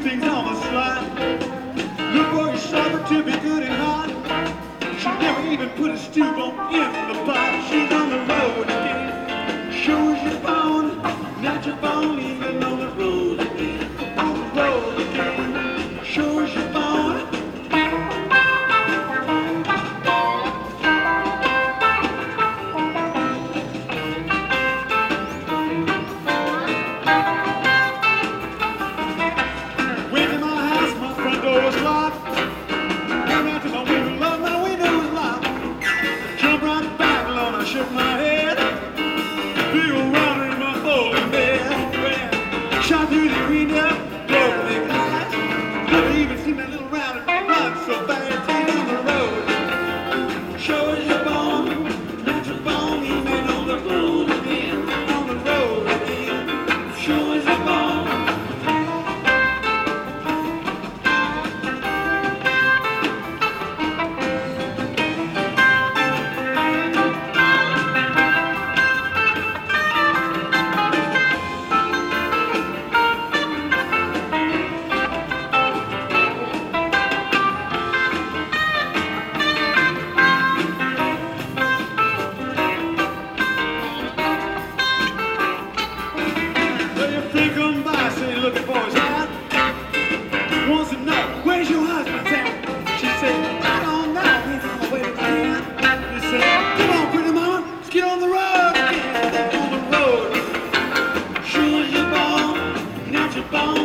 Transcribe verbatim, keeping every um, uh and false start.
things on the slide. Look for your supper to be good and hot. She never even put a stew bone in the pot. She's on the road again. Shows you born, not your bone, even on the road again. On the road again. Shows you born. Went to my house, my front door was locked. Came out to my window, love, my window was locked. Jumped right back alone, I shook my head. Big old rounder in my folding bed. Well, shot through the window, drove the big eyes. Never even seen that little rounder run so fast. He's on the road. Show is your bone, not your bone. He's been on the road again, on the road again. Show is your bone. Think come by, say looking for his hat. Wants to know, where's your husband at? She said, I don't know, he's on the way to town. He said, come on, pretty mama, let's get on the road again. On the road. Sure as you're born, not your bone.